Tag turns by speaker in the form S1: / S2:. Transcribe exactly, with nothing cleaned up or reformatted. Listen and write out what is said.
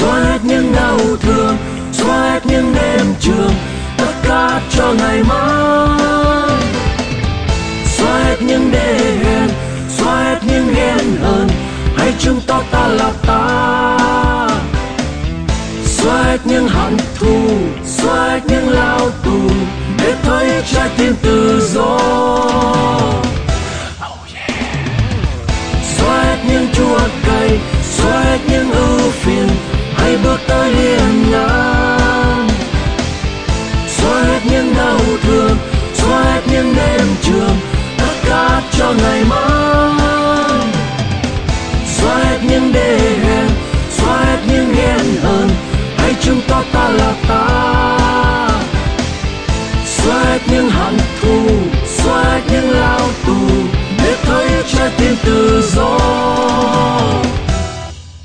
S1: xóa hết những đau thương, xóa hết những đêm trường, tất cả cho ngày mai. Xóa hết những đê hèn, xóa hết những ghen hờn, hãy chứng tỏ ta là ta. Xóa hết những hận thù, xóa hết những lao tù, để thấy trái tim tự do. Xóa hết những chua cay, xóa hết những ưu phiền, hãy bước tới hiên ngang. Xóa hết những đau thương, xóa hết những đêm trường, tất cả cho ngày mai. Xóa hết những đê hèn, xóa hết những ghen hờn, hãy chứng tỏ ta là ta. Xóa hết những hận thù, xóa hết những lao tù, để thấy trái tim tự do.